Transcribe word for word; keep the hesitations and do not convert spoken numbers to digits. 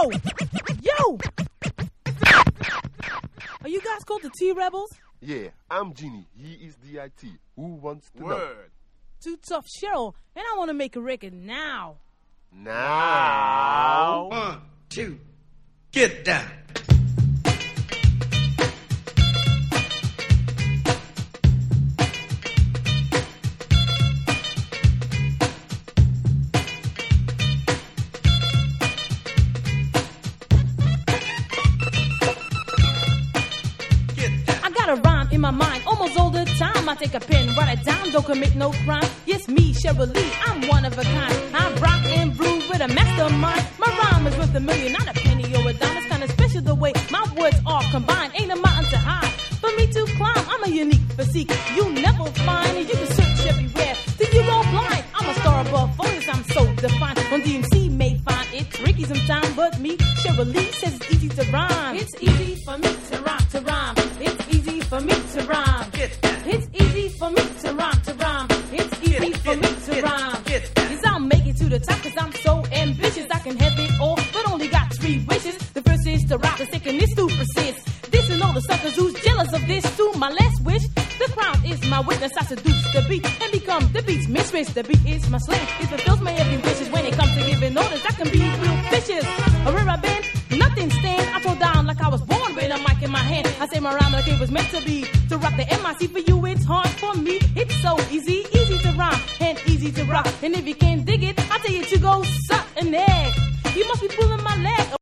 Yo! Yo! Are you guys called the T-Rebels? Yeah, I'm Genie. He is D I T. Who wants to Word. know? Too Tough Cheryl, and I want to make a record now. Now. One, two, get down. In my mind, almost all the time, I take a pen, write it down, don't commit no crime. Yes, me, Cheryl Lee, I'm one of a kind. I rock and brew with a mastermind. My rhyme is worth a million, not a penny or a dime. It's kinda special the way my words are combined. Ain't a mountain to hide for me to climb. I'm a unique physique you never find, and you can search everywhere till you go blind. I'm a star above phones, I'm so defined. On D M C may find it tricky sometimes, but me, Cheryl Lee, says it's easy to rhyme. It's easy for me to rhyme, to rhyme. It's easy for me to rhyme. It's easy for me to rhyme, to rhyme. It's easy for me to rhyme. Cause I'll make it to the top, cause I'm so ambitious. I can have it all, but only got three wishes. The first is to rock, the second is to persist. This and all the suckers who's jealous of this too. My last wish, the crown is my witness. I seduce the beat and become the beat's mistress. The beat is my slave. It fulfills my every wishes. When it comes to giving orders, I can be real vicious. Where I've been, nothing stand. I throw down like I was born with a mic in my hand. I say my rhyme like it was meant to be. To rock the M I C for you, it's hard for me. It's so easy, easy to rhyme and easy to rock. And if you can't dig it, I tell you to go suck an egg. You must be pulling my leg.